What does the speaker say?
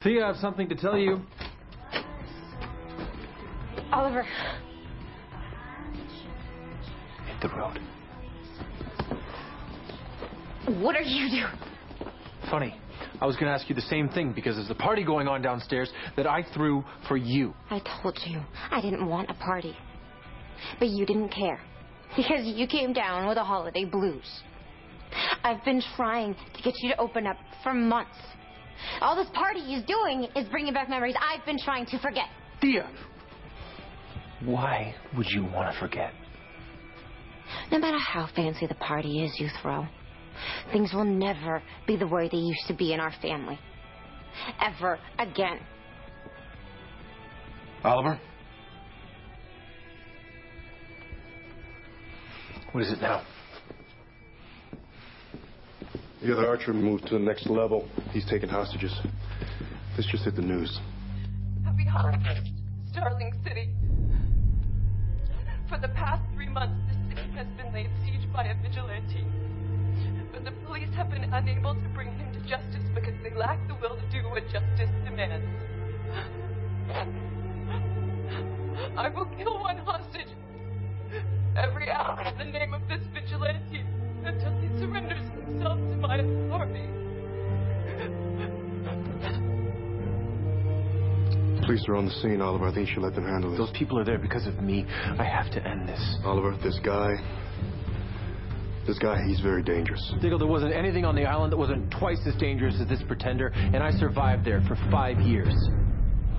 Thea, I have something to tell you. Oliver. Hit the road. What are you doing? Funny. I was going to ask you the same thing because there's a party going on downstairs that I threw for you. I told you I didn't want a party. But you didn't care. Because you came down with the holiday blues. I've been trying to get you to open up for months. All this party is doing is bringing back memories I've been trying to forget. Thea! Why would you want to forget? No matter how fancy the party is you throw, things will never be the way they used to be in our family. Ever again. Oliver? What is it now? The other Archer moved to the next level. He's taking hostages. This just hit the news. Happy holidays, Starling City. For the past 3 months, the city has been laid siege by a vigilante. But the police have been unable to bring him to justice because they lack the will to do what justice demands. I will kill one hostage every hour in the name of this vigilante until he surrenders himself to my authority. Police are on the scene, Oliver. I think you should let them handle this. Those people are there because of me. I have to end this. Oliver, this guy, he's very dangerous. Diggle, there wasn't anything on the island that wasn't twice as dangerous as this pretender, and I survived there for 5 years.